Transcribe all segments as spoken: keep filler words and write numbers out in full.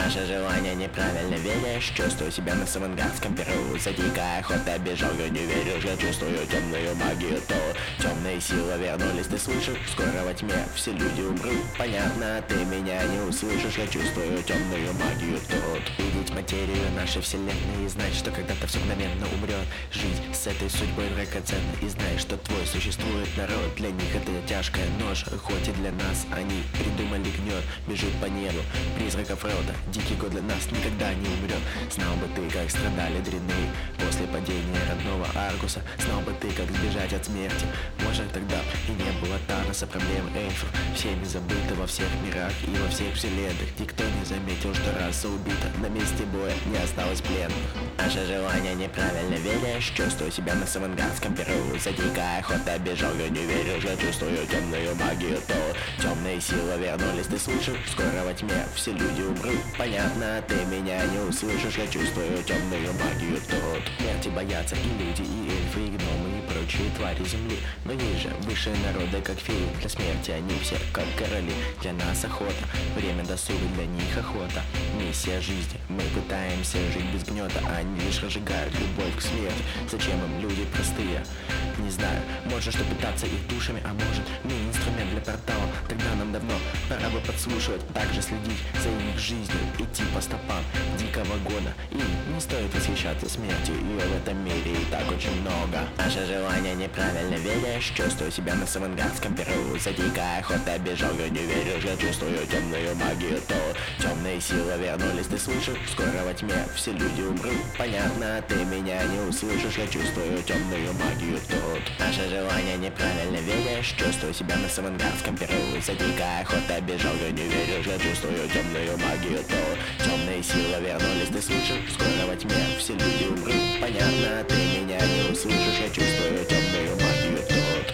Наше желание неправильно веришь. Чувствую себя на Савангардском перу. За дикая охота бежал, я не веришь. Я чувствую темную магию, то темные силы вернулись. Ты слышишь? Скоро во тьме все люди умрут. Понятно, ты меня не услышишь. Я чувствую темную магию тут. Видеть материю нашей вселенной и знать, что когда-то все мгновенно умрет. Жить с этой судьбой драгоценно и знать, что твой существует народ. Для них это тяжкая нож, хоть и для нас они придумали гнет. Бежит по небу призраков рода. Дикий год для нас никогда не умрет. Знал бы ты, как страдали дряные после падения родного Аргуса. Знал бы ты, как сбежать от смерти. Может, тогда и не было Таноса, проблем эльфов, всеми забыто во всех мирах и во всех вселенных. Никто не заметил, что раса убита. На месте боя не осталось пленных. Наше желание неправильно веришь. Чувствую себя на Савангардском перу. За дикая охота бежал, я не веришь. Я чувствую темную магию, то темные силы вернулись. Ты слышишь? Скоро во тьме все люди умрут. Понятно, ты меня не услышишь. Я чувствую темную магию тут. Смерти боятся и люди, и эльфы, и гномы, и прочие твари земли. Но есть же высшие народы, как феи. Для смерти они все как короли. Для нас охота, время досуга, для них охота. Миссия жизни, мы пытаемся жить без гнета, а они лишь разжигают любовь к смерти. Зачем им люди простые? Не знаю, может что пытаться их душами, а может мы инструмент для портала. Тогда нам давно пора бы подслушивать, также следить за их жизнью, идти по стопам дикого года. И не стоит восхищаться смертью, ее в этом мире и так очень много. Наше желание неправильно веришь. Чувствую себя на Савангардском перу. За дикая охота бежал, я не веришь. Я чувствую темную магию, то темные силы вернулись. Ты слышишь? Скоро во тьме все люди умрут. Понятно, ты меня не услышишь. Я чувствую темную магию тут. Наше желание неправильно веришь. Чувствую себя на Савангардском перу. За дикая охота бежал, я не веришь. Я чувствую темную магию, то темные силы вернулись. Ты слышишь? Скоро во тьме все люди умрут. Понятно, ты меня не услышишь. Я чувствую темную магию тут.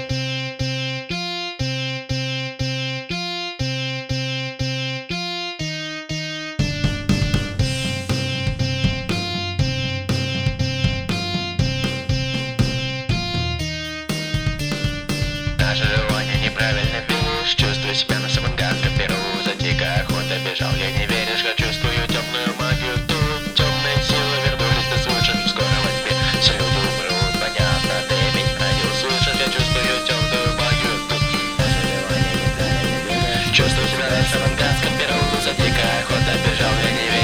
Наше желание неправильно веришь. Чувствую себя на Савангардском перу. За дикая охота бежал, я не веришь. Я чувствую темную магию тут. Темные силы вернулись, ты слышишь? Скоро во тьме все люди умрут. Понятно, ты меня не услышишь. Я чувствую темную магию тут. Наше желание неправильно веришь. Чувствую себя на Савангардском перу. За дикая охота бежал, я не веришь.